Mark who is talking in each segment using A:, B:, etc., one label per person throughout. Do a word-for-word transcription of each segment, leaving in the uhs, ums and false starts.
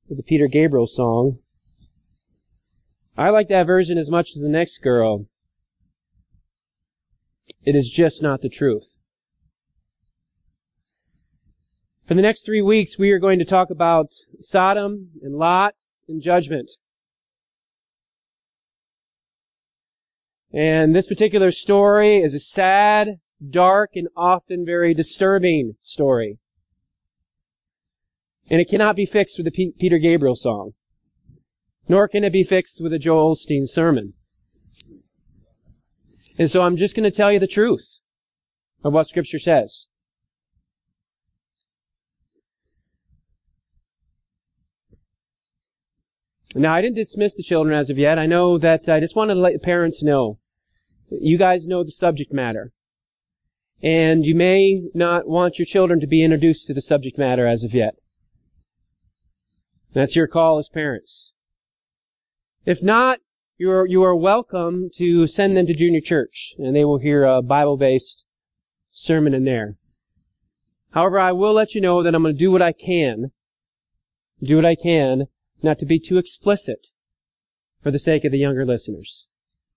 A: to the Peter Gabriel song. I like that version as much as the next girl. It is just not the truth. For the next three weeks, we are going to talk about Sodom and Lot and judgment. And this particular story is a sad, dark, and often very disturbing story. And it cannot be fixed with a P- Peter Gabriel song. Nor can it be fixed with a Joel Osteen sermon. And so I'm just going to tell you the truth of what Scripture says. Now, I didn't dismiss the children as of yet. I know that I just wanted to let parents know. You guys know the subject matter. And you may not want your children to be introduced to the subject matter as of yet. That's your call as parents. If not, you are, you are welcome to send them to junior church, and they will hear a Bible-based sermon in there. However, I will let you know that I'm going to do what I can, do what I can, not to be too explicit for the sake of the younger listeners.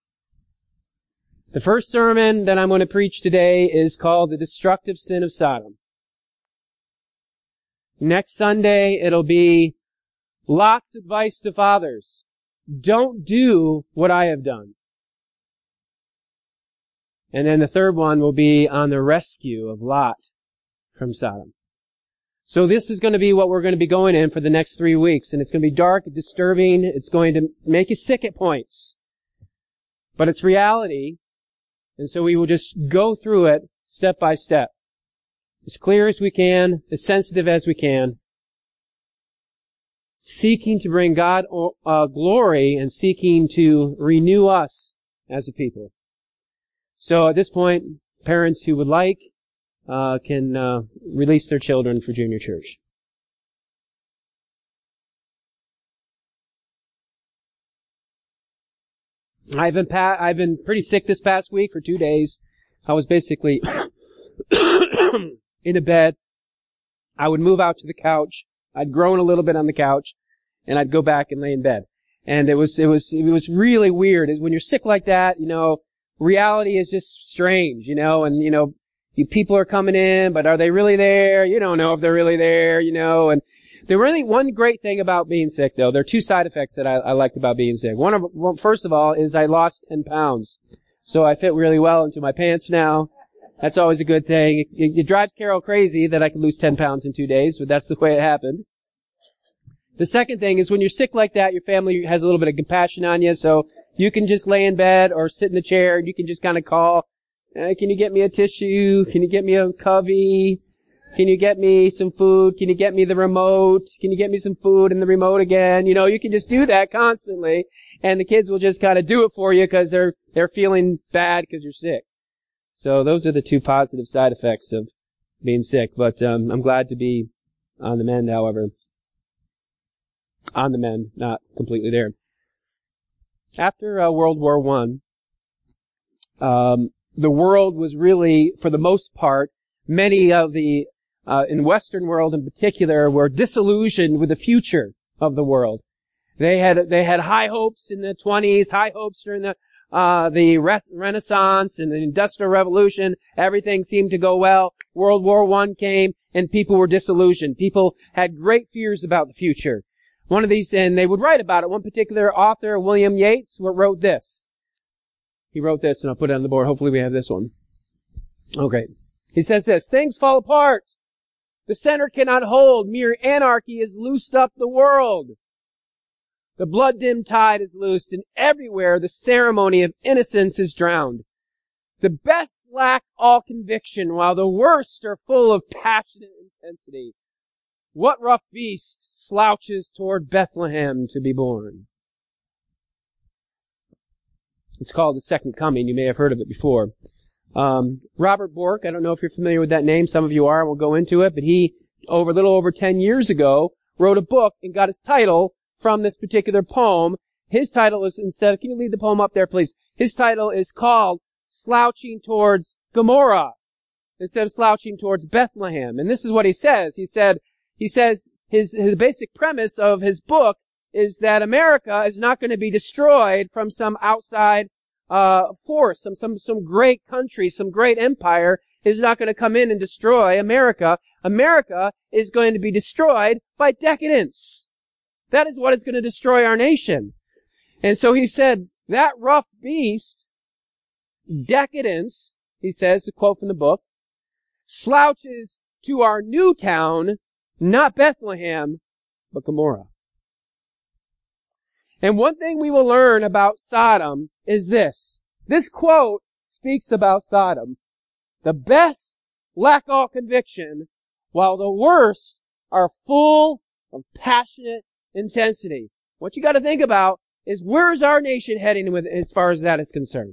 A: The first sermon that I'm going to preach today is called The Destructive Sin of Sodom. Next Sunday, it'll be Lot's advice to fathers. Don't do what I have done. And then the third one will be on the rescue of Lot from Sodom. So this is going to be what we're going to be going in for the next three weeks. And it's going to be dark, disturbing. It's going to make you sick at points. But it's reality. And so we will just go through it step by step. As clear as we can, as sensitive as we can. Seeking to bring God uh, glory and seeking to renew us as a people. So at this point, parents who would like uh, can uh, release their children for junior church. I've been pa- I've been pretty sick this past week for two days. I was basically in a bed. I would move out to the couch. I'd groan a little bit on the couch, and I'd go back and lay in bed. And it was, it was, it was really weird. When you're sick like that, you know, reality is just strange, you know, and, you know, you, people are coming in, but are they really there? You don't know if they're really there, you know, and there really, one great thing about being sick, though, there are two side effects that I, I liked about being sick. One of, well, first of all, is I lost ten pounds. So I fit really well into my pants now. That's always a good thing. It, it, it drives Carol crazy that I could lose ten pounds in two days, but that's the way it happened. The second thing is when you're sick like that, your family has a little bit of compassion on you, so you can just lay in bed or sit in the chair and you can just kind of call, eh, can you get me a tissue? Can you get me a covey? Can you get me some food? Can you get me the remote? Can you get me some food and the remote again? You know, you can just do that constantly, and the kids will just kind of do it for you because they're, they're feeling bad because you're sick. So those are the two positive side effects of being sick, but um, I'm glad to be on the mend, however. On the mend, not completely there. After uh, World War One, um, the world was really, for the most part, many of the, uh, in Western world in particular, were disillusioned with the future of the world. They had, they had high hopes in the twenties, high hopes during the, uh, the re- Renaissance and the Industrial Revolution. Everything seemed to go well. World War One came and people were disillusioned. People had great fears about the future. One of these, and they would write about it. One particular author, William Yates, wrote this. He wrote this, and I'll put it on the board. Hopefully we have this one. Okay. He says this, things fall apart. The center cannot hold. Mere anarchy has loosed up the world. The blood-dimmed tide is loosed, and everywhere the ceremony of innocence is drowned. The best lack all conviction, while the worst are full of passionate intensity. What rough beast slouches toward Bethlehem to be born? It's called The Second Coming. You may have heard of it before. Um, Robert Bork, I don't know if you're familiar with that name. Some of you are. We'll go into it. But he, over a little over ten years ago, wrote a book and got his title from this particular poem. His title is, instead of, can you leave the poem up there, please? His title is called Slouching Towards Gomorrah, instead of slouching towards Bethlehem. And this is what he says. He said, He says, his, his basic premise of his book is that America is not going to be destroyed from some outside uh force, some some some great country, some great empire is not going to come in and destroy America. America is going to be destroyed by decadence. That is what is going to destroy our nation. And so he said, that rough beast, decadence, he says, a quote from the book, slouches to our new town, not Bethlehem, but Gomorrah. And one thing we will learn about Sodom is this. This quote speaks about Sodom. The best lack all conviction, while the worst are full of passionate intensity. What you got to think about is, where's our nation heading with as far as that is concerned?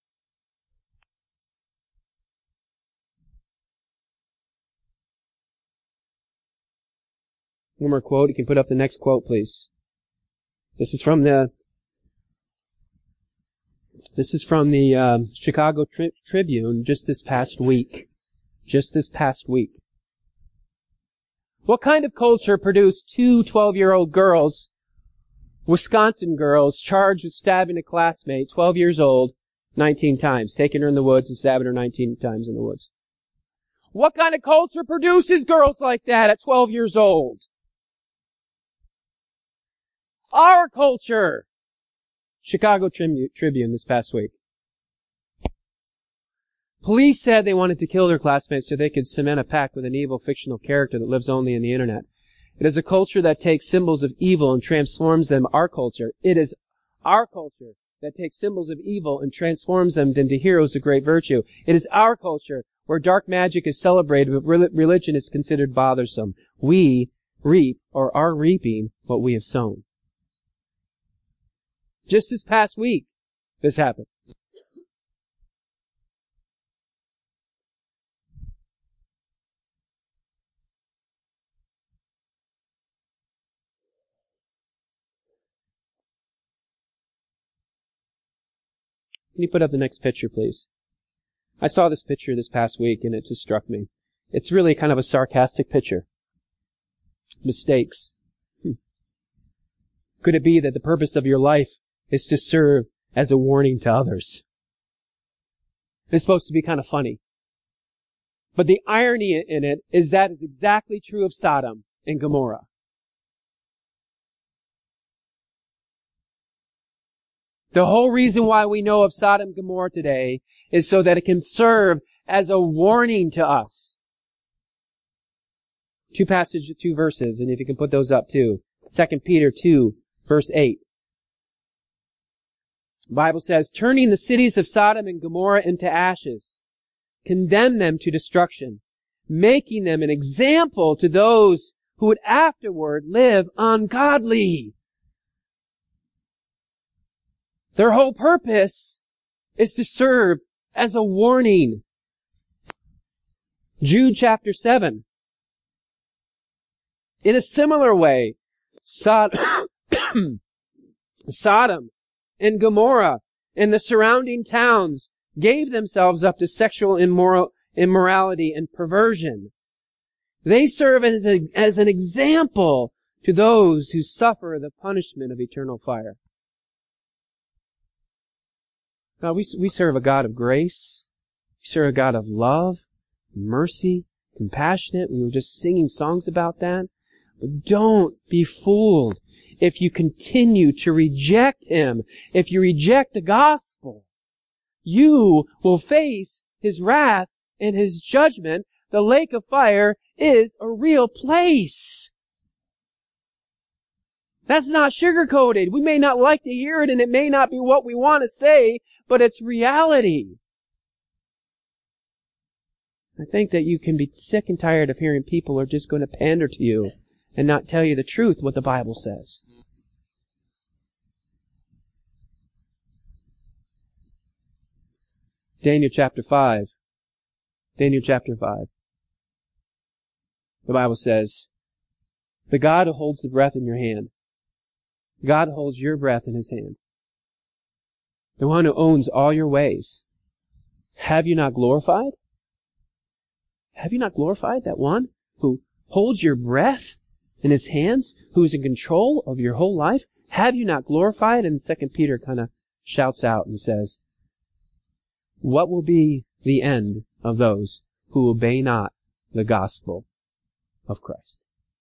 A: One more quote. You can put up the next quote, please. This is from the This is from the um, Chicago tri- Tribune just this past week. Just this past week. What kind of culture produced two twelve-year-old girls, Wisconsin girls, charged with stabbing a classmate, twelve years old, nineteen times, taking her in the woods and stabbing her nineteen times in the woods? What kind of culture produces girls like that at twelve years old? Our culture. Chicago Tribune this past week. Police said they wanted to kill their classmates so they could cement a pact with an evil fictional character that lives only in the internet. It is a culture that takes symbols of evil and transforms them. Our culture. It is our culture that takes symbols of evil and transforms them into heroes of great virtue. It is our culture where dark magic is celebrated, but religion is considered bothersome. We reap, or are reaping, what we have sown. Just this past week, this happened. Can you put up the next picture, please? I saw this picture this past week, and it just struck me. It's really kind of a sarcastic picture. Mistakes. Hmm. Could it be that the purpose of your life is to serve as a warning to others? It's supposed to be kind of funny. But the irony in it is that is exactly true of Sodom and Gomorrah. The whole reason why we know of Sodom and Gomorrah today is so that it can serve as a warning to us. Two passages, two verses, and if you can put those up too. Second Peter two, verse eight. The Bible says, turning the cities of Sodom and Gomorrah into ashes, condemn them to destruction, making them an example to those who would afterward live ungodly. Their whole purpose is to serve as a warning. Jude chapter seven. In a similar way, Sod- Sodom and Gomorrah and the surrounding towns gave themselves up to sexual immoral, immorality and perversion. They serve as, a, as an example to those who suffer the punishment of eternal fire. God, we, we serve a God of grace. We serve a God of love, mercy, compassionate. We were just singing songs about that. But don't be fooled if you continue to reject Him. If you reject the gospel, you will face His wrath and His judgment. The lake of fire is a real place. That's not sugar-coated. We may not like to hear it, and it may not be what we want to say, but it's reality. I think that you can be sick and tired of hearing people are just going to pander to you and not tell you the truth, what the Bible says. Daniel chapter five. Daniel chapter five. The Bible says, the God who holds the breath in your hand, God holds your breath in His hand. The one who owns all your ways. Have you not glorified? Have you not glorified that one who holds your breath in his hands, who is in control of your whole life? Have you not glorified? And Second Peter kind of shouts out and says, what will be the end of those who obey not the gospel of Christ?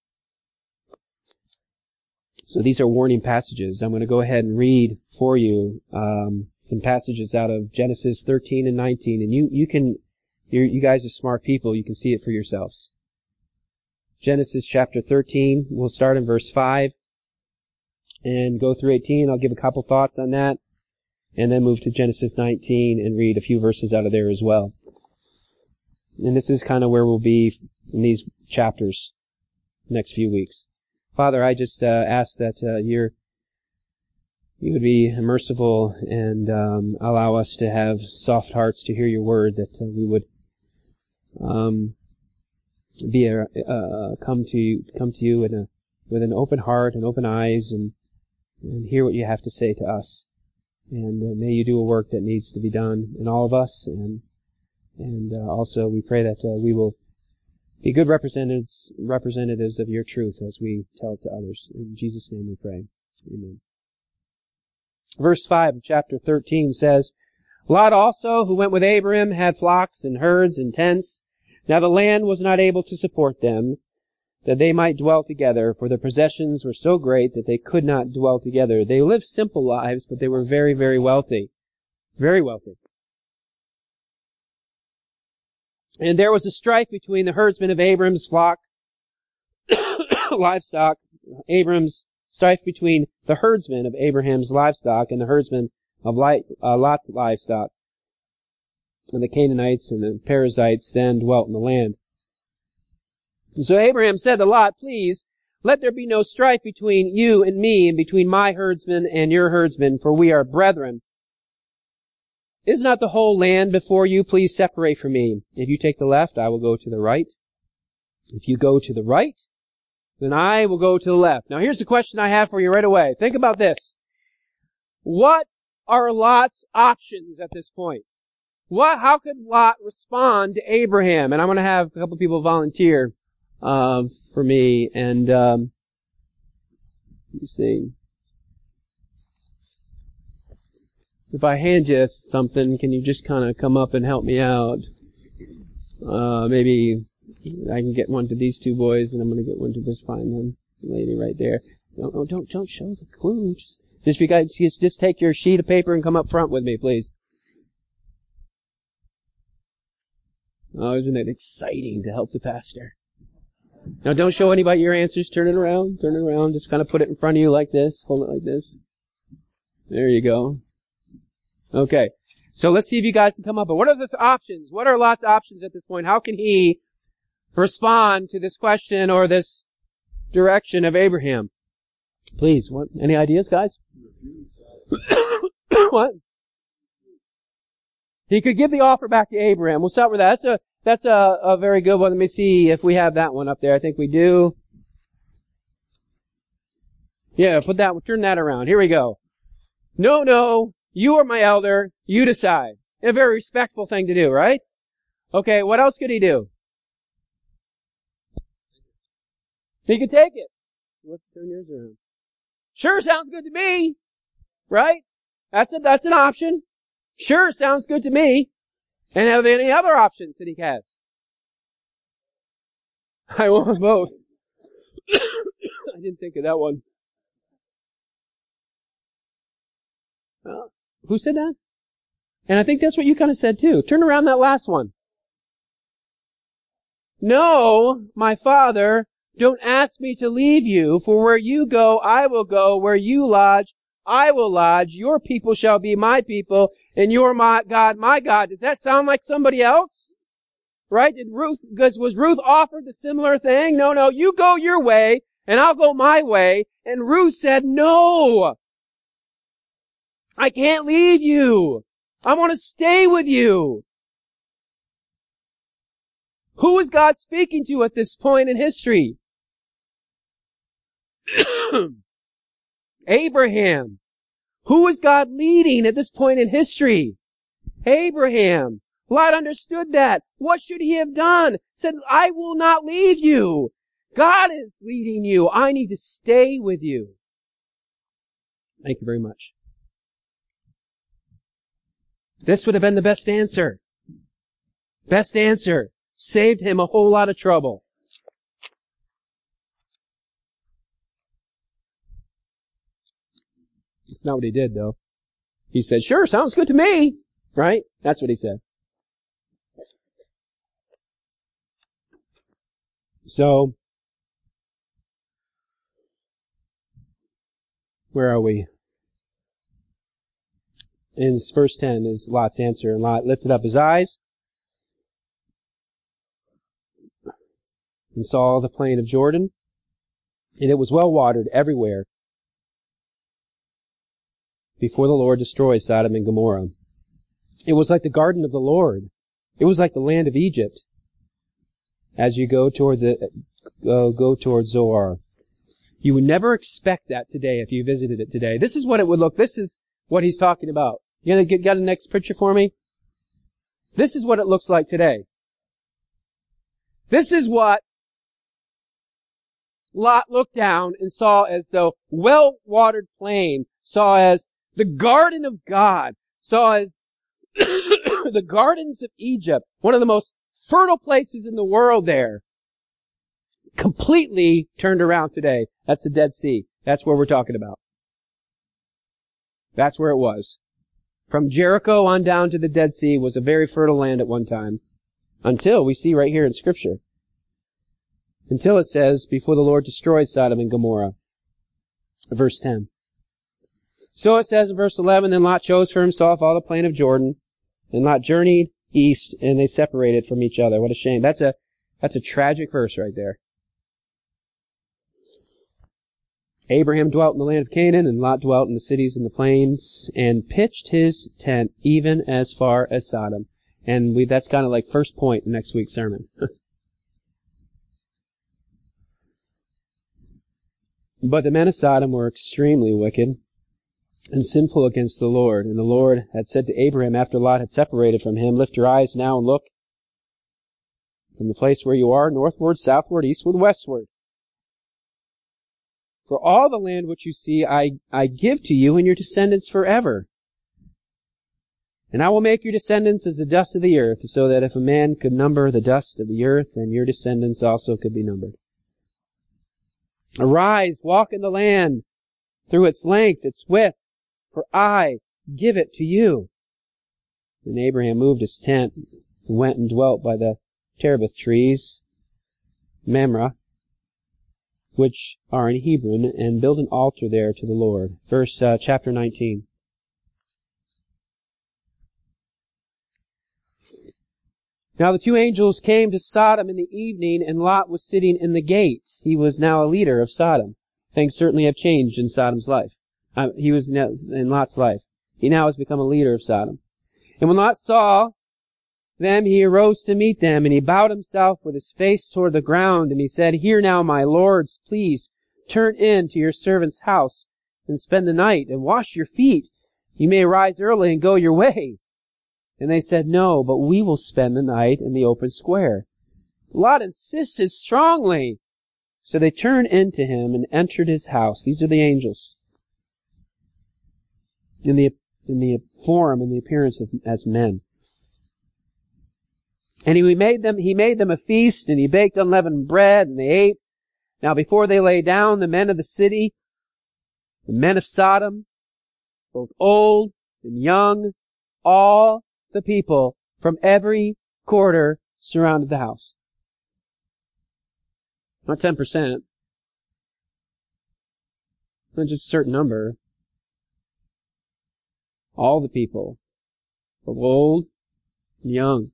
A: So these are warning passages. I'm going to go ahead and read for you um, some passages out of Genesis thirteen and nineteen, and you you can, you're, you guys are smart people. You can see it for yourselves. Genesis chapter thirteen. We'll start in verse five and go through eighteen. I'll give a couple thoughts on that, and then move to Genesis nineteen and read a few verses out of there as well. And this is kind of where we'll be in these chapters next few weeks. Father, I just uh, ask that uh, you're, you would be merciful and um, allow us to have soft hearts to hear your word, that uh, we would um, be a, uh, come to you, come to you in a, with an open heart and open eyes, and, and hear what you have to say to us. And uh, may you do a work that needs to be done in all of us, and and uh, also we pray that uh, we will be good representatives representatives of your truth as we tell it to others. In Jesus' name we pray. Amen. Verse five of chapter thirteen says, Lot also, who went with Abraham, had flocks and herds and tents. Now the land was not able to support them, that they might dwell together, for their possessions were so great that they could not dwell together. They lived simple lives, but they were very, very wealthy. Very wealthy. And there was a strife between the herdsmen of Abram's flock, livestock, Abram's strife between the herdsmen of Abraham's livestock and the herdsmen of uh, Lot's livestock. And the Canaanites and the Perizzites then dwelt in the land. And so Abraham said to Lot, please, let there be no strife between you and me, and between my herdsmen and your herdsmen, for we are brethren. Is not the whole land before you? Please separate from me. If you take the left, I will go to the right. If you go to the right, then I will go to the left. Now here's the question I have for you right away. Think about this. What are Lot's options at this point? What, how could Lot respond to Abraham? And I'm going to have a couple people volunteer uh, for me. And um, let me see. If I hand you something, can you just kind of come up and help me out? Uh, maybe I can get one to these two boys, and I'm going to get one to this fine young lady right there. Don't, don't, don't show the clue. Just, just, you guys, just, just take your sheet of paper and come up front with me, please. Oh, isn't it exciting to help the pastor? Now, don't show anybody your answers. Turn it around. Turn it around. Just kind of put it in front of you like this. Hold it like this. There you go. Okay, so let's see if you guys can come up with, what are the th- options? What are Lot's options at this point? How can he respond to this question or this direction of Abraham? Please, what? Any ideas, guys? What? He could give the offer back to Abraham. We'll start with that. That's a that's a, a very good one. Let me see if we have that one up there. I think we do. Yeah, put that. Turn that around. Here we go. No, no. You are my elder. You decide. A very respectful thing to do, right? Okay, what else could he do? He could take it. Let's turn yours around. Sure, sounds good to me. Right? That's a, that's an option. Sure, sounds good to me. And are there any other options that he has? I want both. I didn't think of that one. Uh, who said that? And I think that's what you kind of said too. Turn around that last one. No, my father, don't ask me to leave you, for where you go, I will go. Where you lodge, I will lodge. Your people shall be my people, and your my God, my God. Does that sound like somebody else? Right? Did Ruth, because was Ruth offered the similar thing? No, no, you go your way, and I'll go my way. And Ruth said, no. I can't leave you. I want to stay with you. Who is God speaking to at this point in history? Abraham. Who is God leading at this point in history? Abraham. Lot understood that. What should he have done? Said, I will not leave you. God is leading you. I need to stay with you. Thank you very much. This would have been the best answer. Best answer. Saved him a whole lot of trouble. That's not what he did, though. He said, sure, sounds good to me. Right? That's what he said. So, where are we? In verse ten is Lot's answer. And Lot lifted up his eyes and saw the plain of Jordan, and it was well watered everywhere before the Lord destroyed Sodom and Gomorrah. It was like the garden of the Lord. It was like the land of Egypt as you go toward the uh, go toward Zoar. You would never expect that today if you visited it today. This is what it would look. This is what he's talking about. You gonna get got a next picture for me? This is what it looks like today. This is what Lot looked down and saw as the well-watered plain, saw as the garden of God, saw as the gardens of Egypt, one of the most fertile places in the world there, completely turned around today. That's the Dead Sea. That's where we're talking about. That's where it was. From Jericho on down to the Dead Sea was a very fertile land at one time. Until we see right here in Scripture. Until it says, before the Lord destroyed Sodom and Gomorrah. Verse ten. So it says in verse eleven, then Lot chose for himself all the plain of Jordan, and Lot journeyed east, and they separated from each other. What a shame. That's a, that's a tragic verse right there. Abraham dwelt in the land of Canaan, and Lot dwelt in the cities in the plains, and pitched his tent even as far as Sodom. And we, that's kind of like first point in next week's sermon. But the men of Sodom were extremely wicked and sinful against the Lord. And the Lord had said to Abraham after Lot had separated from him, lift your eyes now and look from the place where you are, northward, southward, eastward, westward. For all the land which you see I, I give to you and your descendants forever. And I will make your descendants as the dust of the earth, so that if a man could number the dust of the earth, then your descendants also could be numbered. Arise, walk in the land through its length, its width, for I give it to you. And Abraham moved his tent and went and dwelt by the terebinth trees, Mamre, which are in Hebron, and built an altar there to the Lord. Verse, uh, chapter nineteen. Now the two angels came to Sodom in the evening, and Lot was sitting in the gate. He was now a leader of Sodom. Things certainly have changed in Sodom's life. Uh, he was in Lot's life. He now has become a leader of Sodom. And when Lot saw them, he arose to meet them, and he bowed himself with his face toward the ground, and he said, Hear now, my lords, please turn in to your servant's house and spend the night and wash your feet. You may rise early and go your way. And they said, No, but we will spend the night in the open square. Lot insisted strongly. So they turned into him and entered his house. These are the angels. In the, in the form and the appearance of, as men. And he made them, he made them a feast, and he baked unleavened bread, and they ate. Now before they lay down, the men of the city, the men of Sodom, both old and young, all the people from every quarter surrounded the house. Not ten percent. Not just a certain number. All the people, both old and young.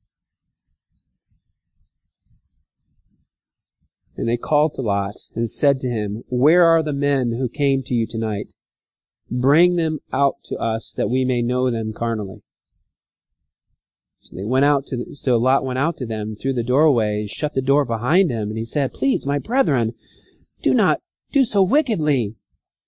A: And they called to Lot and said to him, Where are the men who came to you tonight? Bring them out to us that we may know them carnally. So they went out to, so Lot went out to them through the doorway and shut the door behind him. And he said, Please, my brethren, do not do so wickedly.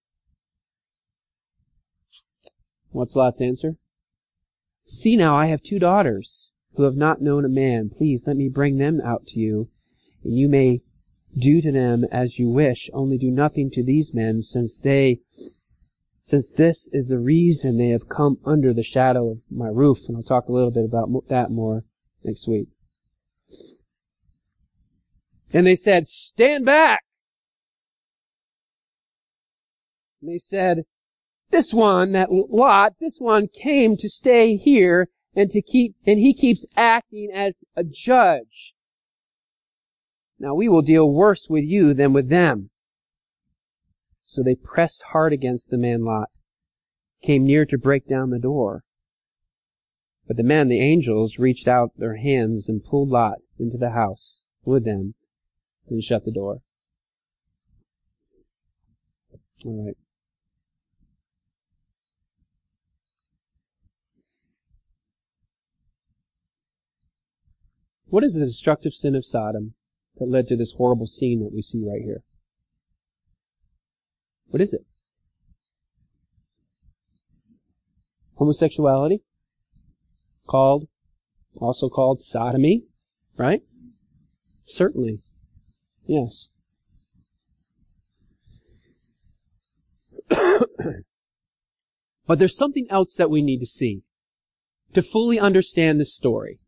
A: What's Lot's answer? See now, I have two daughters who have not known a man. Please let me bring them out to you, and you may Do to them as you wish, only do nothing to these men, since they, since this is the reason they have come under the shadow of my roof. And I'll talk a little bit about that more next week. And they said, stand back! And they said, this one, that Lot, this one came to stay here and to keep, and he keeps acting as a judge. Now we will deal worse with you than with them. So they pressed hard against the man Lot, came near to break down the door. But the men, the angels, reached out their hands and pulled Lot into the house with them and shut the door. All right. What is the destructive sin of Sodom that led to this horrible scene that we see right here? What is it? Homosexuality, called, also called sodomy, right? Certainly. Yes. But there's something else that we need to see to fully understand this story.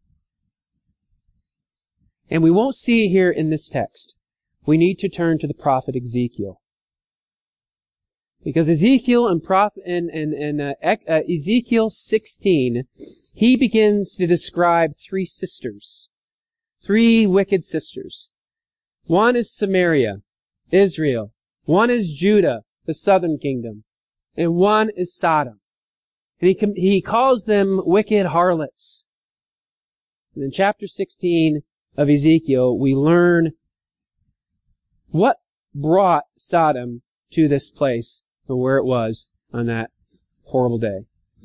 A: And we won't see it here in this text. We need to turn to the prophet Ezekiel. Because Ezekiel and prophet and, and, and uh, uh, Ezekiel sixteen, he begins to describe three sisters. Three wicked sisters. One is Samaria, Israel. One is Judah, the southern kingdom. And one is Sodom. And he, com- he calls them wicked harlots. And in chapter sixteen of Ezekiel, we learn what brought Sodom to this place and where it was on that horrible day.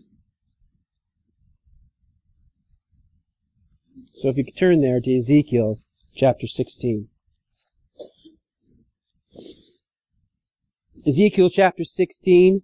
A: So if you could turn there to Ezekiel chapter sixteen. Ezekiel chapter sixteen,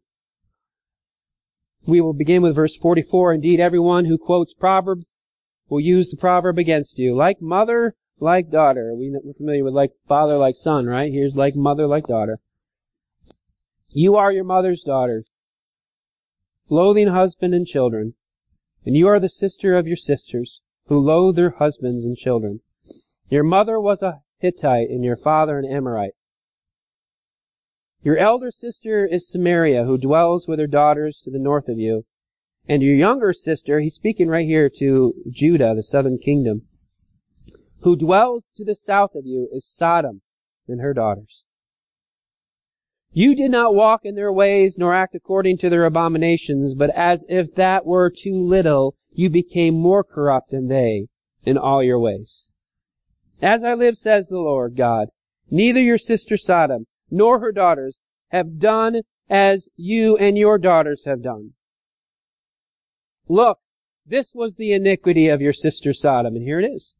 A: we will begin with verse forty-four. Indeed, everyone who quotes Proverbs will use the proverb against you. Like mother, like daughter. We're familiar with like father, like son, right? Here's like mother, like daughter. You are your mother's daughter, loathing husband and children. And you are the sister of your sisters, who loathe their husbands and children. Your mother was a Hittite, and your father an Amorite. Your elder sister is Samaria, who dwells with her daughters to the north of you. And your younger sister, he's speaking right here to Judah, the southern kingdom, who dwells to the south of you, is Sodom and her daughters. You did not walk in their ways, nor act according to their abominations, but as if that were too little, you became more corrupt than they in all your ways. As I live, says the Lord God, neither your sister Sodom nor her daughters have done as you and your daughters have done. Look, this was the iniquity of your sister Sodom, and here it is.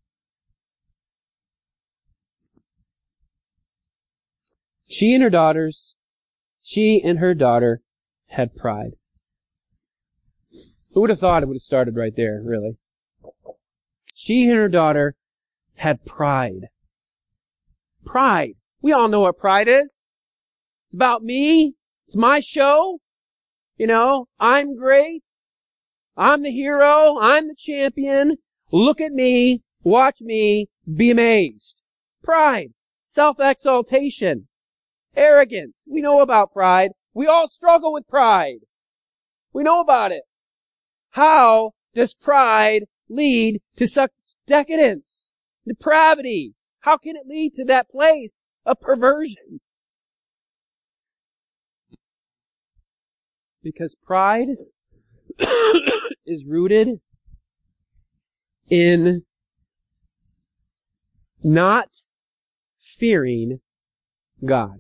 A: She and her daughters, she and her daughter had pride. Who would have thought it would have started right there, really? She and her daughter had pride. Pride. We all know what pride is. It's about me. It's my show. You know, I'm great. I'm the hero. I'm the champion. Look at me. Watch me. Be amazed. Pride. Self-exaltation. Arrogance. We know about pride. We all struggle with pride. We know about it. How does pride lead to such decadence, depravity? How can it lead to that place of perversion? Because pride is rooted in not fearing God.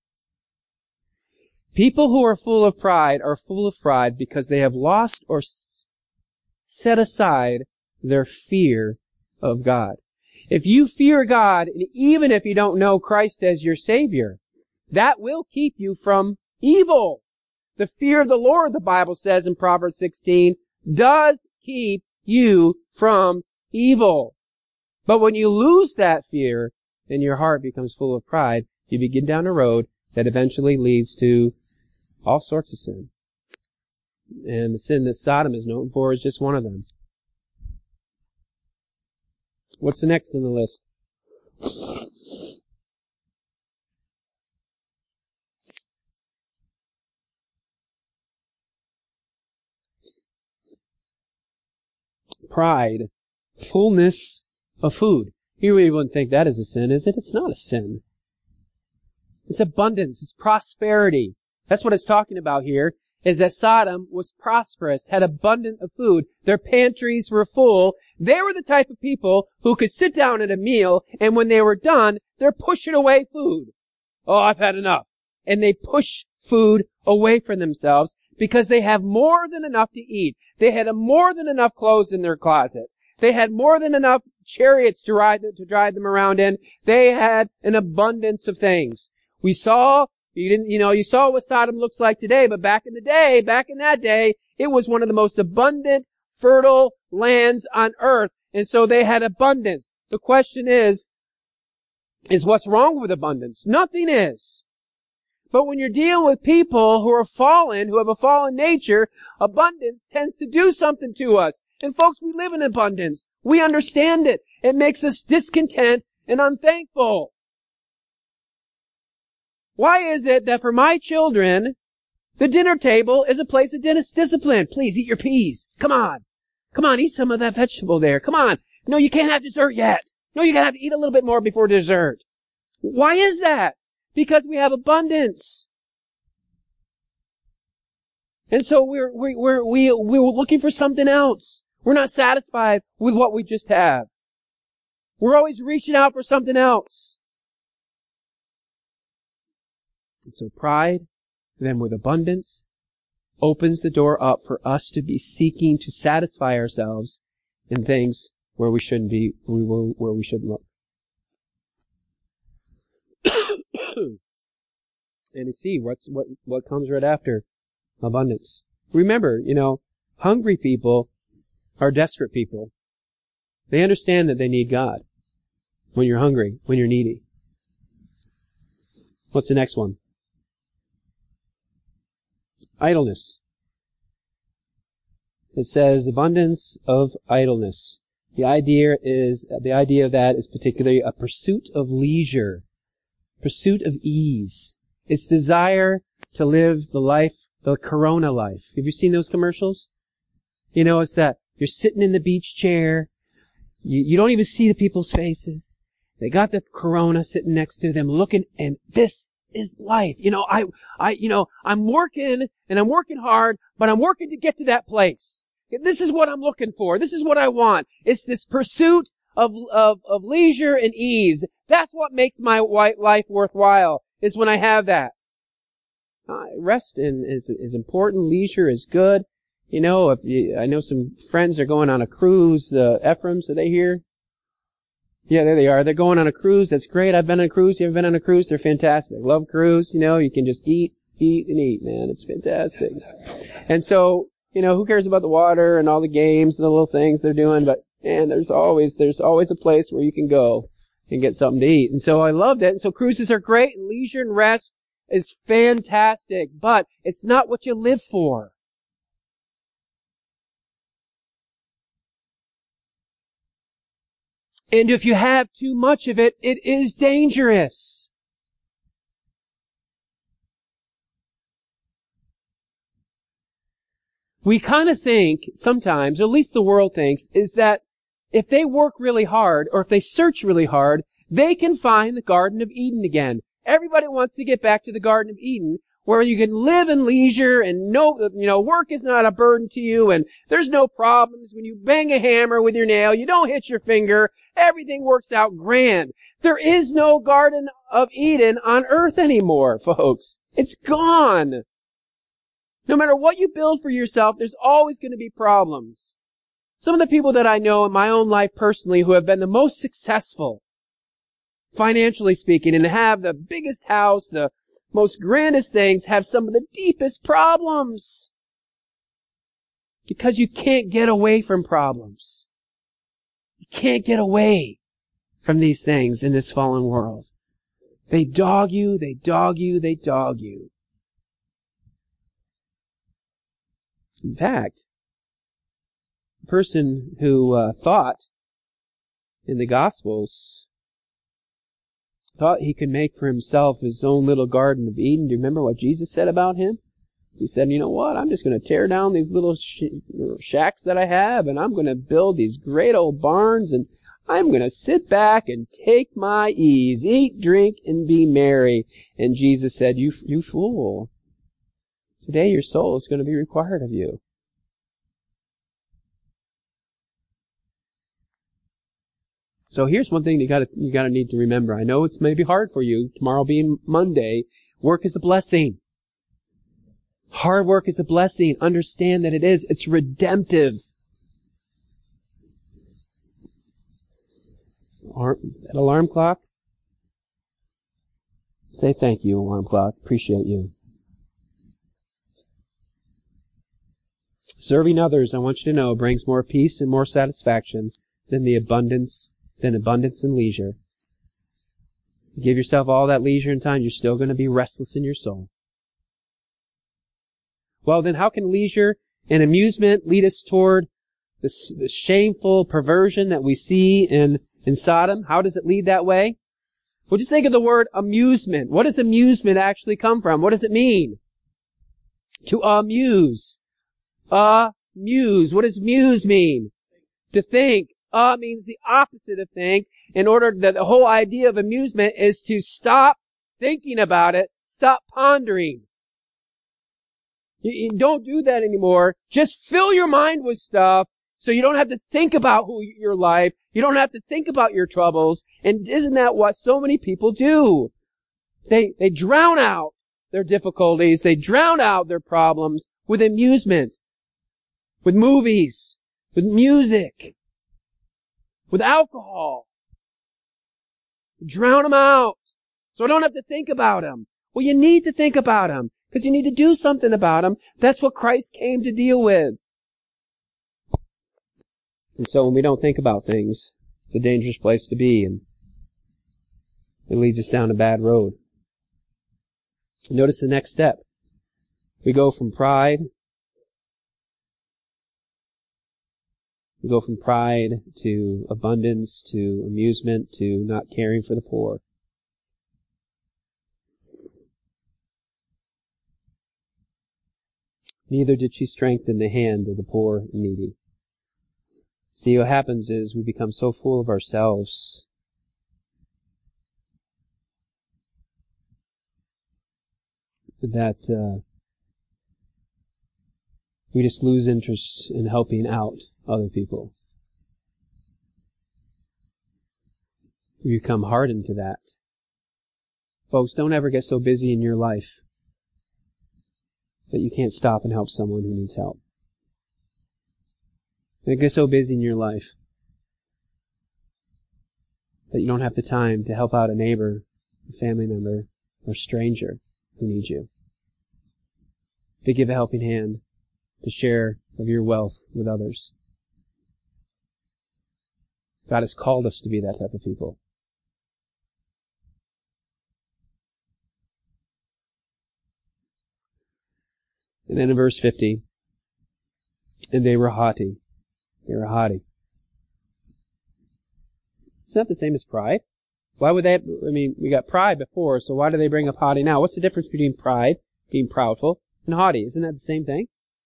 A: People who are full of pride are full of pride because they have lost or set aside their fear of God. If you fear God, and even if you don't know Christ as your Savior, that will keep you from evil. The fear of the Lord, the Bible says in Proverbs sixteen, does keep you from evil. But when you lose that fear, and your heart becomes full of pride, you begin down a road that eventually leads to all sorts of sin. And the sin that Sodom is known for is just one of them. What's the next on the list? Pride. Fullness of food. You really wouldn't think that is a sin, is it? It's not a sin. It's abundance. It's prosperity. That's what it's talking about here, is that Sodom was prosperous, had abundant of food. Their pantries were full. They were the type of people who could sit down at a meal, and when they were done, they're pushing away food. Oh, I've had enough. And they push food away from themselves because they have more than enough to eat. They had a more than enough clothes in their closet. They had more than enough chariots to ride to drive them around in. They had an abundance of things. We saw, you didn't, you know, you saw what Sodom looks like today, but back in the day, back in that day, it was one of the most abundant, fertile lands on earth. And so they had abundance. The question is, is what's wrong with abundance? Nothing is. But when you're dealing with people who are fallen, who have a fallen nature, abundance tends to do something to us. And folks, we live in abundance. We understand it. It makes us discontent and unthankful. Why is it that for my children, the dinner table is a place of discipline? Please eat your peas. Come on. Come on, eat some of that vegetable there. Come on. No, you can't have dessert yet. No, you're going to have to eat a little bit more before dessert. Why is that? Because we have abundance. And so we're, we're, we're, we, we're looking for something else. We're not satisfied with what we just have. We're always reaching out for something else. And so pride, then with abundance, opens the door up for us to be seeking to satisfy ourselves in things where we shouldn't be, where we shouldn't look. And you see what's, what, what comes right after abundance. Remember, you know, hungry people are desperate people. They understand that they need God when you're hungry, when you're needy. What's the next one? Idleness. It says abundance of idleness. The idea is, the idea of that is particularly a pursuit of leisure, pursuit of ease. It's desire to live the life, the Corona life. Have you seen those commercials? You know, it's that you're sitting in the beach chair. You, you don't even see the people's faces. They got the Corona sitting next to them looking, and this is life. You know, I, I, you know, I'm working and I'm working hard, but I'm working to get to that place. This is what I'm looking for. This is what I want. It's this pursuit of, of, of leisure and ease. That's what makes my life worthwhile, is when I have that. Uh, rest in, is, is important. Leisure is good. You know, if you, I know some friends are going on a cruise. Uh, Ephraim's, are they here? Yeah, there they are. They're going on a cruise. That's great. I've been on a cruise. You ever been on a cruise? They're fantastic. Love cruise. You know, you can just eat, eat, and eat, man. It's fantastic. And so, you know, who cares about the water and all the games and the little things they're doing? But, man, there's always, there's always a place where you can go and get something to eat. And so I loved it. And so cruises are great, and leisure and rest is fantastic, but it's not what you live for. And if you have too much of it, it is dangerous. We kind of think sometimes, or at least the world thinks, is that if they work really hard, or if they search really hard, they can find the Garden of Eden again. Everybody wants to get back to the Garden of Eden, where you can live in leisure and no, you know, work is not a burden to you, and there's no problems. When you bang a hammer with your nail, you don't hit your finger. Everything works out grand. There is no Garden of Eden on earth anymore, folks. It's gone. No matter what you build for yourself, there's always going to be problems. Some of the people that I know in my own life personally who have been the most successful, financially speaking, and have the biggest house, the most grandest things, have some of the deepest problems. Because you can't get away from problems. You can't get away from these things in this fallen world. They dog you, they dog you, they dog you. In fact, the person who uh, thought in the Gospels, thought he could make for himself his own little Garden of Eden. Do you remember what Jesus said about him? He said, you know what, I'm just going to tear down these little sh- shacks that I have, and I'm going to build these great old barns, and I'm going to sit back and take my ease, eat, drink, and be merry. And Jesus said, you, you fool. Today your soul is going to be required of you. So here's one thing you got to you got to need to remember. I know it's maybe hard for you. Tomorrow being Monday, work is a blessing. Hard work is a blessing. Understand that it is. It's redemptive. That alarm clock? Say thank you, alarm clock. Appreciate you. Serving others, I want you to know, brings more peace and more satisfaction than the abundance, than abundance and leisure. You give yourself all that leisure and time, you're still going to be restless in your soul. Well, then how can leisure and amusement lead us toward the, the shameful perversion that we see in, in Sodom? How does it lead that way? Well, just think of the word amusement. What does amusement actually come from? What does it mean? To amuse. Amuse. What does muse mean? To think. Uh means the opposite of think. In order that the whole idea of amusement is to stop thinking about it, stop pondering. You, you don't do that anymore. Just fill your mind with stuff so you don't have to think about who your life. You don't have to think about your troubles. And isn't that what so many people do? They, they drown out their difficulties. They drown out their problems with amusement, with movies, with music, with alcohol. Drown them out. So I don't have to think about them. Well, you need to think about them because you need to do something about them. That's what Christ came to deal with. And so when we don't think about things, it's a dangerous place to be, and it leads us down a bad road. Notice the next step. We go from pride We go from pride to abundance to amusement to not caring for the poor. Neither did she strengthen the hand of the poor and needy. See, what happens is we become so full of ourselves that uh, we just lose interest in helping out other people. We become hardened to that. Folks, don't ever get so busy in your life that you can't stop and help someone who needs help. Don't get so busy in your life that you don't have the time to help out a neighbor, a family member, or stranger who needs you. To give a helping hand, to share of your wealth with others. God has called us to be that type of people. And then in verse fifty, and they were haughty. They were haughty. It's not the same as pride. Why would they have, I mean, we got pride before, so why do they bring up haughty now? What's the difference between pride, being proudful, and haughty? Isn't that the same thing?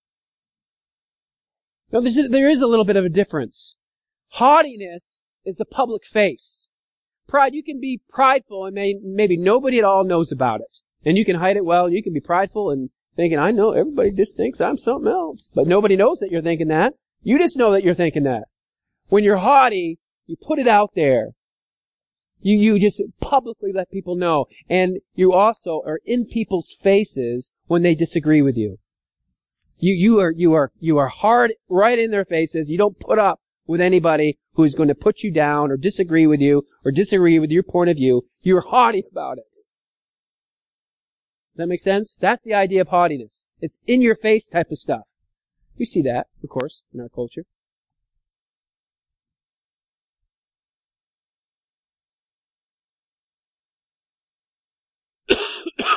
A: No, there's a, there is a little bit of a difference. Haughtiness is a public face. Pride, you can be prideful and may, maybe nobody at all knows about it. And you can hide it well. You can be prideful and thinking, I know, everybody just thinks I'm something else. But nobody knows that you're thinking that. You just know that you're thinking that. When you're haughty, you put it out there. You, you just publicly let people know. And you also are in people's faces when they disagree with you. You, you are, you are, you are hard right in their faces. You don't put up with anybody who's going to put you down or disagree with you or disagree with your point of view. You're haughty about it. Does that make sense? That's the idea of haughtiness. It's in your face type of stuff. We see that, of course, in our culture.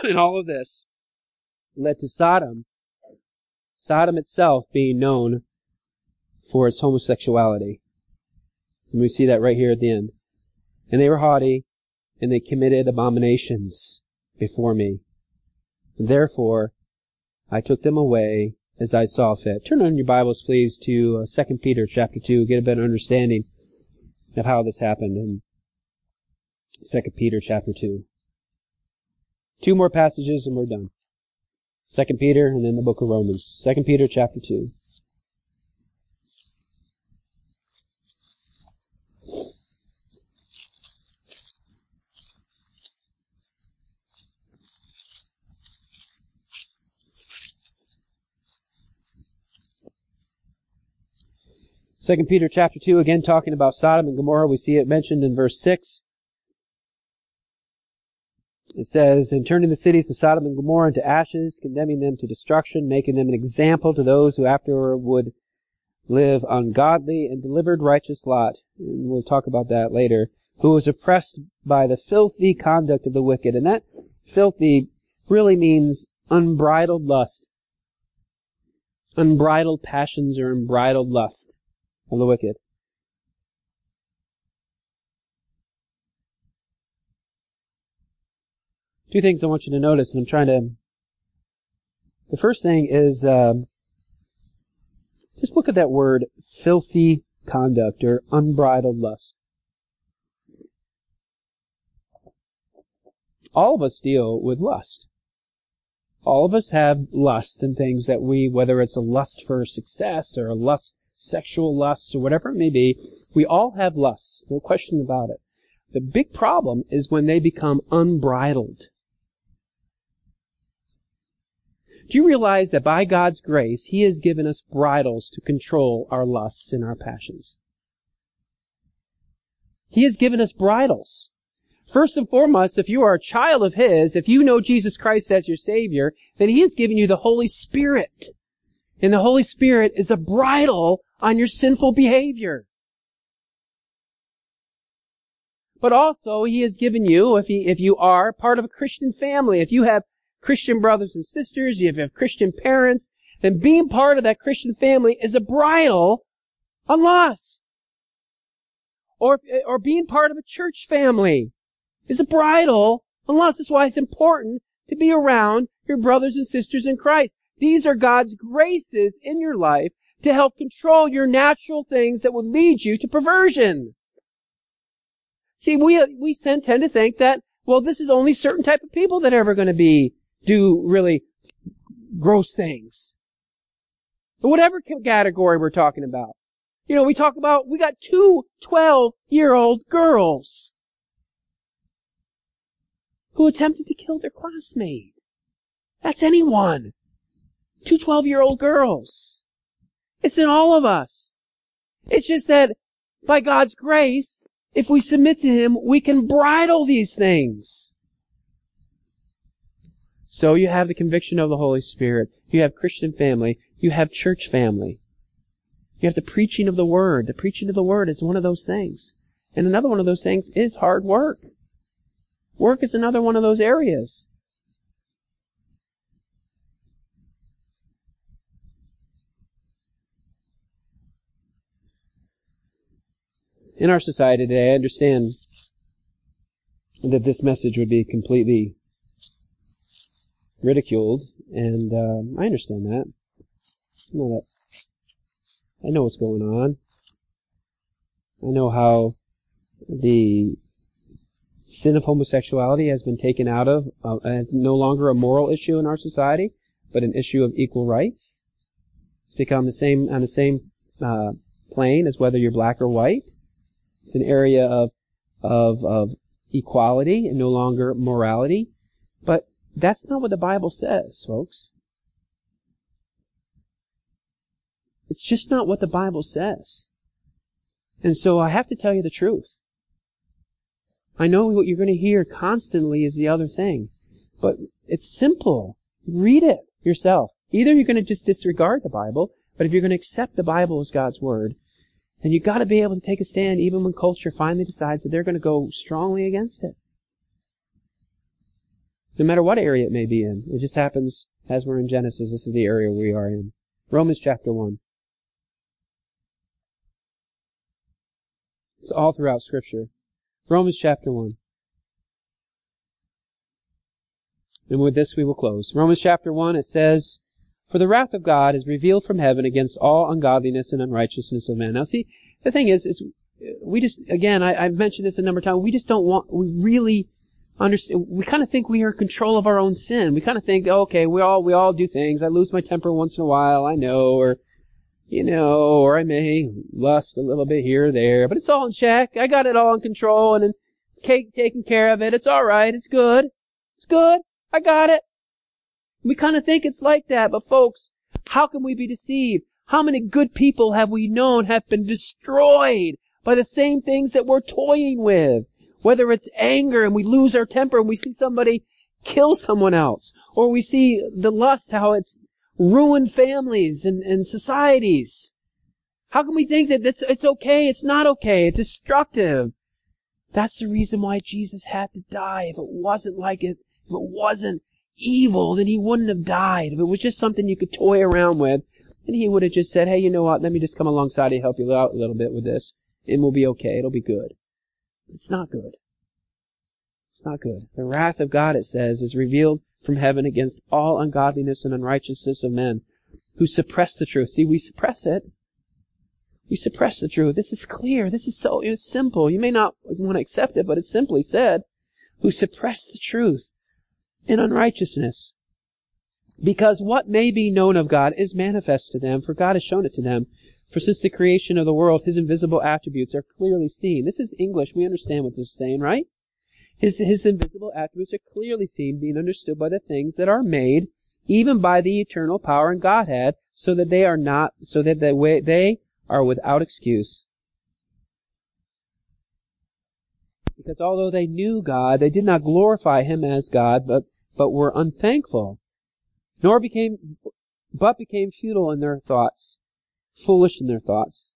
A: and all of this led to Sodom, Sodom itself being known for its homosexuality. And we see that right here at the end. And they were haughty, and they committed abominations before me. Therefore, I took them away as I saw fit. Turn on your Bibles, please, to uh, Second Peter chapter two. Get a better understanding of how this happened in Second Peter chapter two. Two more passages and we're done. Second Peter and then the book of Romans. Second Peter chapter two. Second Peter chapter two, again talking about Sodom and Gomorrah. We see it mentioned in verse six. It says, "And turning the cities of Sodom and Gomorrah into ashes, condemning them to destruction, making them an example to those who afterward would live ungodly, and delivered righteous Lot," and we'll talk about that later, "who was oppressed by the filthy conduct of the wicked." And that filthy really means unbridled lust. Unbridled passions or unbridled lust of the wicked. Two things I want you to notice, and I'm trying to... The first thing is, um, just look at that word, filthy conduct or unbridled lust. All of us deal with lust. All of us have lust and things that we, whether it's a lust for success or a lust sexual lusts, or whatever it may be, we all have lusts. No question about it. The big problem is when they become unbridled. Do you realize that by God's grace, He has given us bridles to control our lusts and our passions? He has given us bridles. First and foremost, if you are a child of His, if you know Jesus Christ as your Savior, then He has given you the Holy Spirit. And the Holy Spirit is a bridle on your sinful behavior. But also, He has given you, if, he, if you are part of a Christian family, if you have Christian brothers and sisters, if you have Christian parents, then being part of that Christian family is a bridle on lust. Or, or being part of a church family is a bridle on lust. That's why it's important to be around your brothers and sisters in Christ. These are God's graces in your life to help control your natural things that would lead you to perversion. See, we we tend to think that, well, this is only certain type of people that are ever going to be, do really gross things. Whatever category we're talking about. You know, we talk about, we got two twelve-year-old girls who attempted to kill their classmate. That's anyone. Two twelve-year-old girls. It's in all of us. It's just that by God's grace, if we submit to Him, we can bridle these things. So you have the conviction of the Holy Spirit. You have Christian family. You have church family. You have the preaching of the Word. The preaching of the Word is one of those things. And another one of those things is hard work. Work is another one of those areas. In our society today, I understand that this message would be completely ridiculed, and uh, I understand that. I know that. I know what's going on. I know how the sin of homosexuality has been taken out of, uh, as no longer a moral issue in our society, but an issue of equal rights. It's become the same on the same uh, plane as whether you're black or white. It's an area of, of, of equality and no longer morality. But that's not what the Bible says, folks. It's just not what the Bible says. And so I have to tell you the truth. I know what you're going to hear constantly is the other thing. But it's simple. Read it yourself. Either you're going to just disregard the Bible, but if you're going to accept the Bible as God's Word, and you've got to be able to take a stand even when culture finally decides that they're going to go strongly against it. No matter what area it may be in. It just happens as we're in Genesis. This is the area we are in. Romans chapter one. It's all throughout Scripture. Romans chapter one. And with this we will close. Romans chapter one, it says, "For the wrath of God is revealed from heaven against all ungodliness and unrighteousness of men." Now see, the thing is, is we just, again, I, I've mentioned this a number of times, we just don't want, we really understand, we kind of think we are in control of our own sin. We kind of think, oh, okay, we all, we all do things. I lose my temper once in a while, I know, or, you know, or I may lust a little bit here or there, but it's all in check. I got it all in control and cake taking care of it. It's all right. It's good. It's good. I got it. We kind of think it's like that, but folks, how can we be deceived? How many good people have we known have been destroyed by the same things that we're toying with? Whether it's anger and we lose our temper and we see somebody kill someone else, or we see the lust, how it's ruined families and, and societies. How can we think that it's, it's okay? It's not okay. It's destructive. That's the reason why Jesus had to die. If it wasn't like it, if it wasn't evil, then he wouldn't have died. If it was just something you could toy around with, then he would have just said, hey, you know what? Let me just come alongside and help you out a little bit with this. And we'll be okay. It'll be good. It's not good. It's not good. The wrath of God, it says, is revealed from heaven against all ungodliness and unrighteousness of men who suppress the truth. See, we suppress it. We suppress the truth. This is clear. This is so it's simple. You may not want to accept it, but it's simply said, who suppress the truth in unrighteousness. Because what may be known of God is manifest to them, for God has shown it to them. For since the creation of the world, his invisible attributes are clearly seen. This is English. We understand what this is saying, right? His, his invisible attributes are clearly seen, being understood by the things that are made, even by the eternal power and Godhead, so that they are not, so that they, way, they are without excuse. Because although they knew God, they did not glorify him as God, but, but were unthankful, nor became, but became futile in their thoughts, foolish in their thoughts.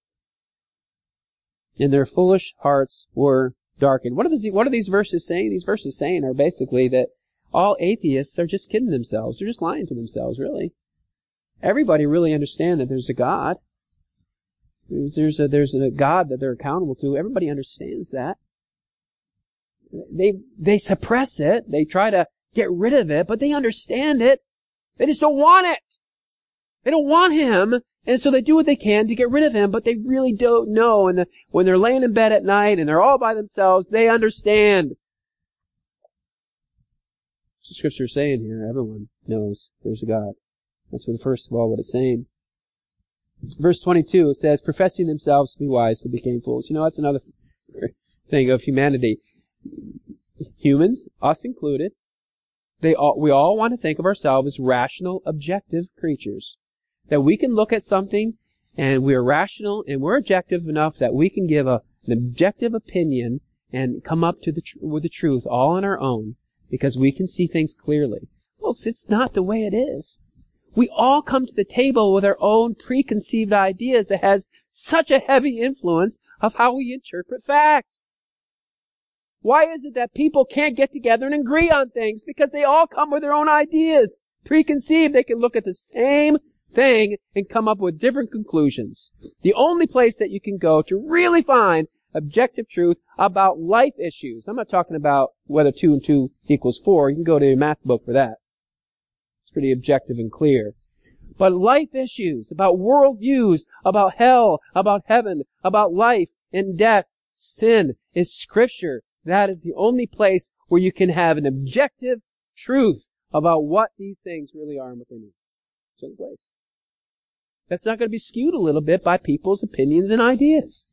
A: And their foolish hearts were darkened. What are these, what are these verses saying? These verses saying are basically that all atheists are just kidding themselves. They're just lying to themselves, really. Everybody really understands that there's a God. There's a, there's a God that they're accountable to. Everybody understands that. They, they suppress it. They try to get rid of it, but they understand it. They just don't want it. They don't want him. And so they do what they can to get rid of him, but they really don't know. And the, when they're laying in bed at night and they're all by themselves, they understand. That's what Scripture is saying here. Everyone knows there's a God. That's what, first of all, what it's saying. Verse twenty-two, it says, professing themselves to be wise, they became fools. You know, that's another thing of humanity. Humans, us included, they all, we all want to think of ourselves as rational, objective creatures. That we can look at something and we're rational and we're objective enough that we can give a, an objective opinion and come up to the tr- with the truth all on our own because we can see things clearly. Folks, it's not the way it is. We all come to the table with our own preconceived ideas that has such a heavy influence of how we interpret facts. Why is it that people can't get together and agree on things? Because they all come with their own ideas. Preconceived, they can look at the same thing and come up with different conclusions. The only place that you can go to really find objective truth about life issues, I'm not talking about whether two and two equals four, you can go to your math book for that. It's pretty objective and clear. But life issues, about worldviews, about hell, about heaven, about life and death, sin, is Scripture. That is the only place where you can have an objective truth about what these things really are within you. It's the only place. That's not going to be skewed a little bit by people's opinions and ideas.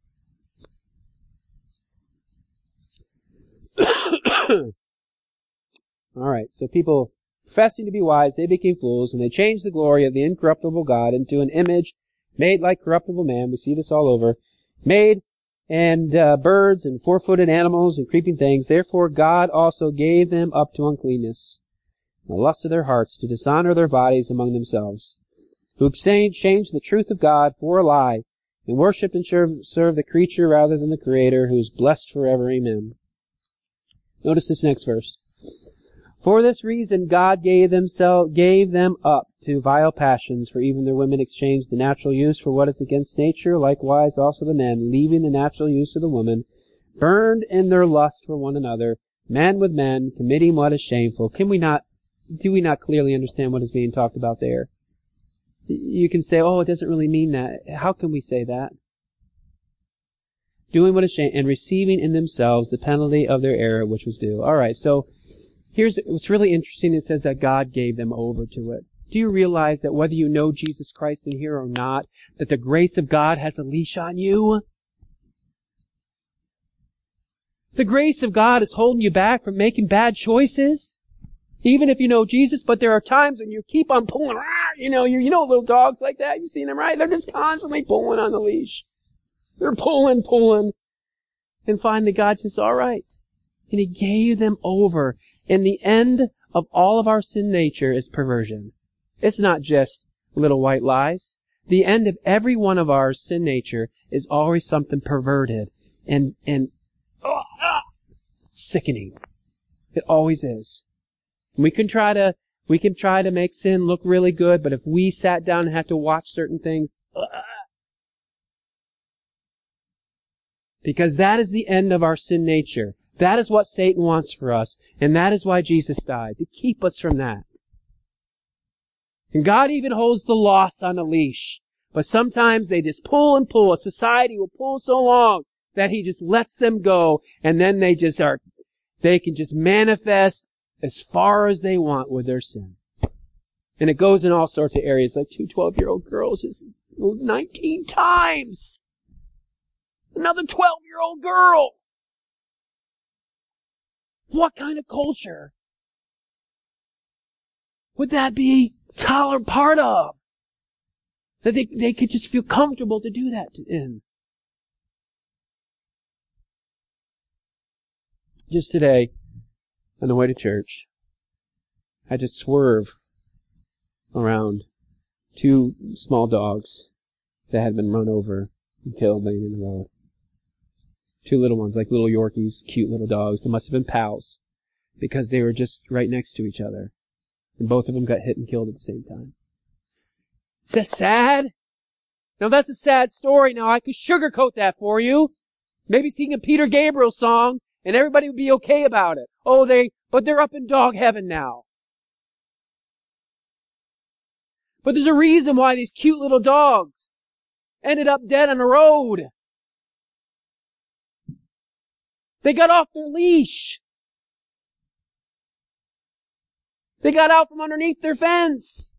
A: All right, so people professing to be wise, they became fools, and they changed the glory of the incorruptible God into an image made like corruptible man. We see this all over. Made and uh, birds and four-footed animals and creeping things. Therefore God also gave them up to uncleanness, the lust of their hearts, to dishonor their bodies among themselves, who exchanged the truth of God for a lie, and worshipped and served serve the creature rather than the Creator, who is blessed forever. Amen. Notice this next verse. For this reason God gave themselves, gave them up to vile passions, for even their women exchanged the natural use for what is against nature. Likewise also the men, leaving the natural use of the woman, burned in their lust for one another, man with man, committing what is shameful. Can we not, do we not clearly understand what is being talked about there? You can say, oh, it doesn't really mean that. How can we say that? Doing what is shameful and receiving in themselves the penalty of their error which was due. Alright, so here's what's really interesting. It says that God gave them over to it. Do you realize that whether you know Jesus Christ in here or not, that the grace of God has a leash on you? The grace of God is holding you back from making bad choices. Even if you know Jesus, but there are times when you keep on pulling, you know, you, you know little dogs like that, you've seen them, right? They're just constantly pulling on the leash. They're pulling, pulling. And finally God says, alright. And He gave them over. And the end of all of our sin nature is perversion. It's not just little white lies. The end of every one of our sin nature is always something perverted and, and, oh, ah, sickening. It always is. We can try to, we can try to make sin look really good, but if we sat down and had to watch certain things, uh, because that is the end of our sin nature. That is what Satan wants for us, and that is why Jesus died, to keep us from that. And God even holds the lost on a leash, but sometimes they just pull and pull. A society will pull so long that He just lets them go, and then they just are, they can just manifest as far as they want with their sin. And it goes in all sorts of areas, like two twelve-year-old girls just nineteen times. Another twelve-year-old girl. What kind of culture would that be tolerant part of? That they, they could just feel comfortable to do that in. Just today, on the way to church, I had to swerve around two small dogs that had been run over and killed laying in the road. Two little ones, like little Yorkies, cute little dogs. They must have been pals because they were just right next to each other. And both of them got hit and killed at the same time. Is that sad? Now that's a sad story. Now I could sugarcoat that for you. Maybe sing a Peter Gabriel song and everybody would be okay about it. Oh, they, but they're up in dog heaven now. But there's a reason why these cute little dogs ended up dead on the road. They got off their leash. They got out from underneath their fence.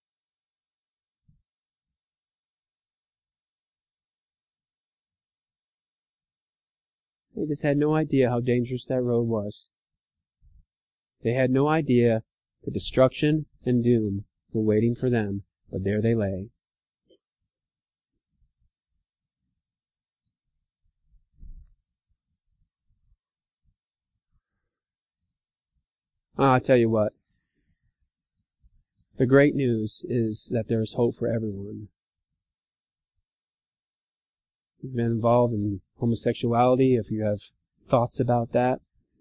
A: They just had no idea how dangerous that road was. They had no idea the destruction and doom were waiting for them, but there they lay. Ah, I'll tell you what. The great news is that there is hope for everyone. If you've been involved in homosexuality, if you have thoughts about that,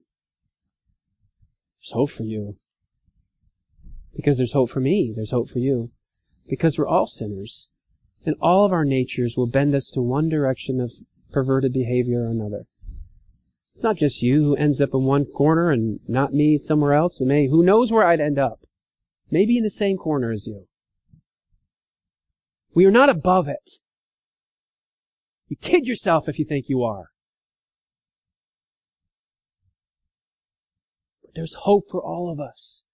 A: there's hope for you. Because there's hope for me, there's hope for you. Because we're all sinners. And all of our natures will bend us to one direction of perverted behavior or another. It's not just you who ends up in one corner and not me somewhere else. And may, who knows where I'd end up? Maybe in the same corner as you. We are not above it. You kid yourself if you think you are. But there's hope for all of us.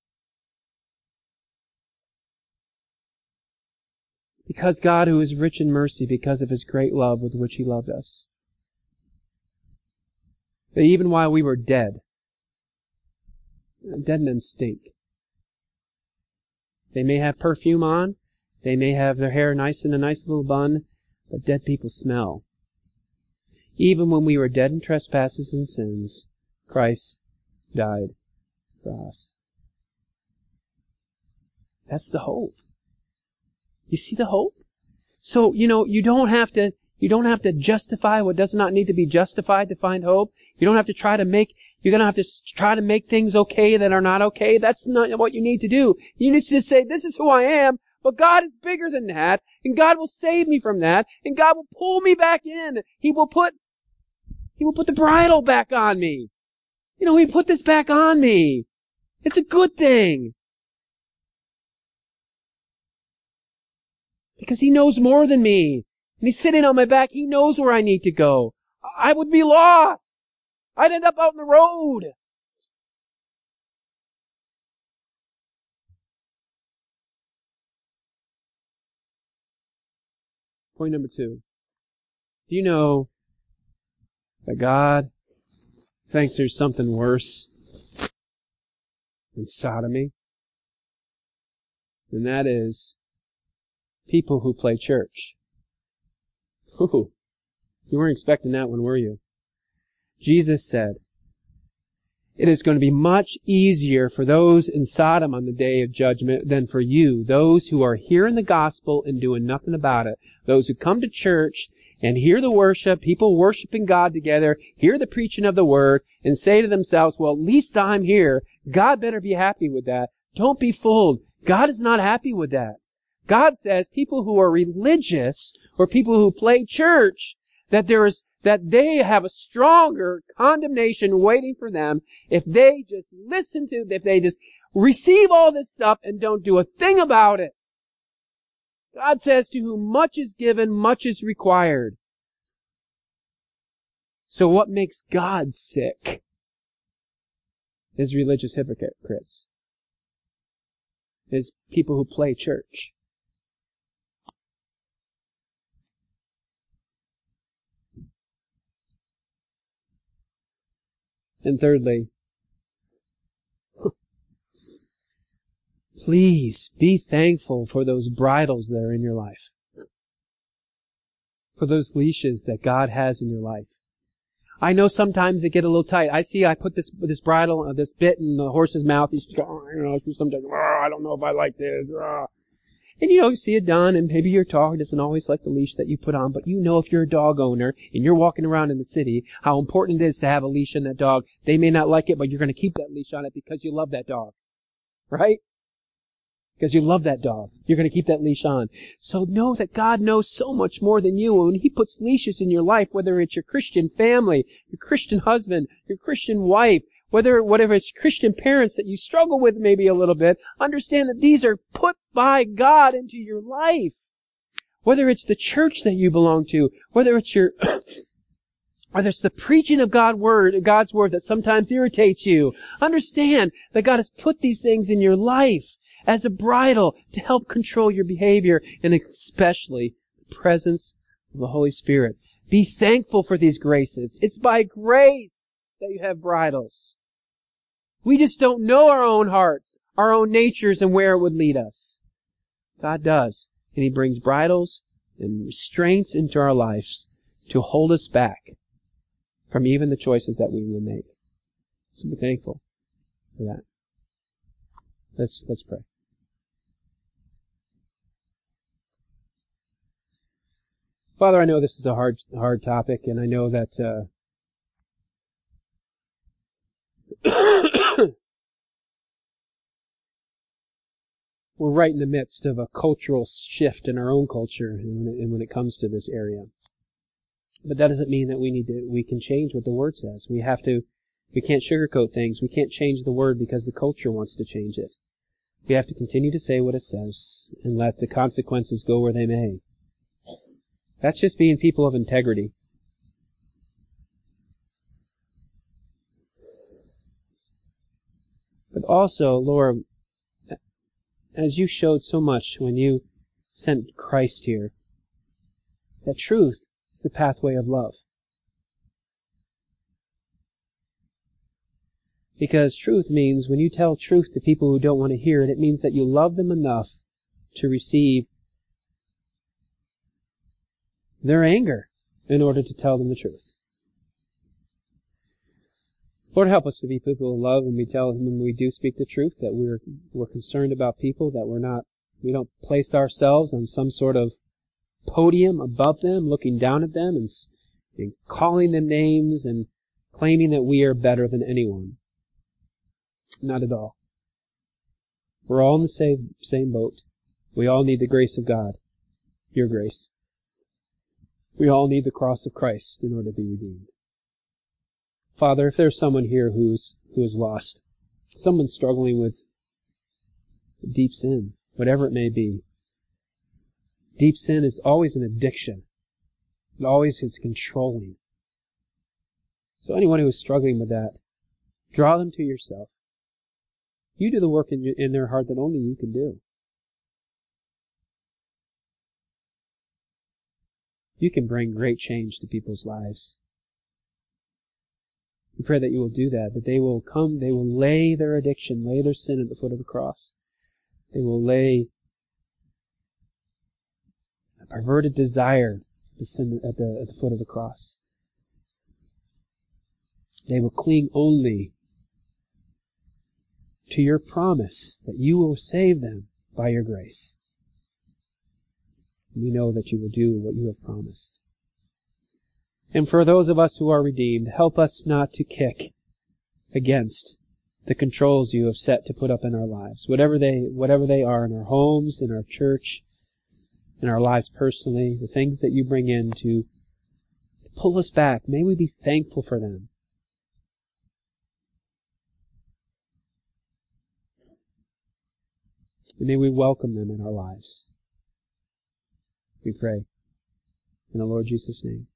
A: Because God, who is rich in mercy, because of His great love with which He loved us, that even while we were dead, dead men stink. They may have perfume on, they may have their hair nice in a nice little bun, but dead people smell. Even when we were dead in trespasses and sins, Christ died for us. That's the hope. You see the hope? So, you know, you don't have to, you don't have to justify what does not need to be justified to find hope. You don't have to try to make, You're going to have to try to make things okay that are not okay. That's not what you need to do. You need to just say, this is who I am, but God is bigger than that, and God will save me from that, and God will pull me back in. He will put, He will put the bridle back on me. You know, He put this back on me. It's a good thing. Because He knows more than me. And He's sitting on my back. He knows where I need to go. I would be lost. I'd end up out in the road. Point number two. Do you know that God thinks there's something worse than sodomy? And that is people who play church. Ooh, you weren't expecting that one, were you? Jesus said, it is going to be much easier for those in Sodom on the day of judgment than for you, those who are hearing the gospel and doing nothing about it. Those who come to church and hear the worship, people worshiping God together, hear the preaching of the word, and say to themselves, well, at least I'm here. God better be happy with that. Don't be fooled. God is not happy with that. God says people who are religious or people who play church, that there is, that they have a stronger condemnation waiting for them if they just listen to, if they just receive all this stuff and don't do a thing about it. God says to whom much is given, much is required. So what makes God sick is religious hypocrites. Is people who play church. And thirdly, please be thankful for those bridles that are in your life. For those leashes that God has in your life. I know sometimes they get a little tight. I see I put this this bridle, uh, this bit in the horse's mouth. He's, oh, you know, sometimes, oh, I don't know if I like this. Oh. And you know, you see it done, and maybe your dog doesn't always like the leash that you put on, but you know if you're a dog owner and you're walking around in the city, how important it is to have a leash on that dog. They may not like it, but you're going to keep that leash on it because you love that dog. Right? Because you love that dog. You're going to keep that leash on. So know that God knows so much more than you. When He puts leashes in your life, whether it's your Christian family, your Christian husband, your Christian wife, whether whatever it's Christian parents that you struggle with maybe a little bit, understand that these are put by God into your life. Whether it's the church that you belong to, whether it's your whether it's the preaching of God's word, God's word that sometimes irritates you, understand that God has put these things in your life as a bridle to help control your behavior, and especially the presence of the Holy Spirit. Be thankful for these graces. It's by grace that you have bridles. We just don't know our own hearts, our own natures, and where it would lead us. God does. And He brings bridles and restraints into our lives to hold us back from even the choices that we would make. So be thankful for that. Let's, let's pray. Father, I know this is a hard, hard topic, and I know that, uh, we're right in the midst of a cultural shift in our own culture and when, it, and when it comes to this area. But that doesn't mean that we need to, we can change what the Word says. We have to, we can't sugarcoat things. We can't change the Word because the culture wants to change it. We have to continue to say what it says and let the consequences go where they may. That's just being people of integrity. But also, Lord, as you showed so much when you sent Christ here, that truth is the pathway of love. Because truth means when you tell truth to people who don't want to hear it, it means that you love them enough to receive their anger in order to tell them the truth. Lord, help us to be people of love when we tell them, when we do speak the truth, that we're we're concerned about people, that we're not, we don't place ourselves on some sort of podium above them, looking down at them and, and calling them names and claiming that we are better than anyone. Not at all. We're all in the same, same boat. We all need the grace of God, your grace. We all need the cross of Christ in order to be redeemed. Father, if there's someone here who's who is lost, someone struggling with deep sin, whatever it may be, deep sin is always an addiction. It always is controlling. So anyone who is struggling with that, draw them to yourself. You do the work in, your, in their heart that only you can do. You can bring great change to people's lives. We pray that you will do that, that they will come, they will lay their addiction, lay their sin at the foot of the cross. They will lay a perverted desire the sin at the, at the foot of the cross. They will cling only to your promise that you will save them by your grace. We know that you will do what you have promised. And for those of us who are redeemed, help us not to kick against the controls you have set to put up in our lives, whatever they, whatever they are in our homes, in our church, in our lives personally, the things that you bring in to pull us back. May we be thankful for them. And may we welcome them in our lives. We pray in the Lord Jesus' name.